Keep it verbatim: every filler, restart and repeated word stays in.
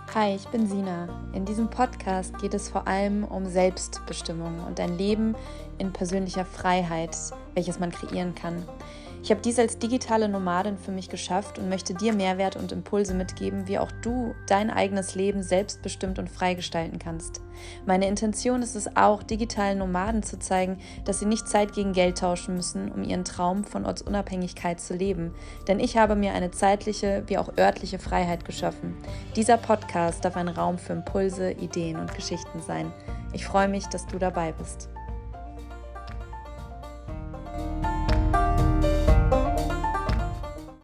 Hi, ich bin Sina. In diesem Podcast geht es vor allem um Selbstbestimmung und ein Leben in persönlicher Freiheit, welches man kreieren kann. Ich habe dies als digitale Nomadin für mich geschafft und möchte dir Mehrwert und Impulse mitgeben, wie auch du dein eigenes Leben selbstbestimmt und frei gestalten kannst. Meine Intention ist es auch, digitalen Nomaden zu zeigen, dass sie nicht Zeit gegen Geld tauschen müssen, um ihren Traum von Ortsunabhängigkeit zu leben. Denn ich habe mir eine zeitliche wie auch örtliche Freiheit geschaffen. Dieser Podcast darf ein Raum für Impulse, Ideen und Geschichten sein. Ich freue mich, dass du dabei bist.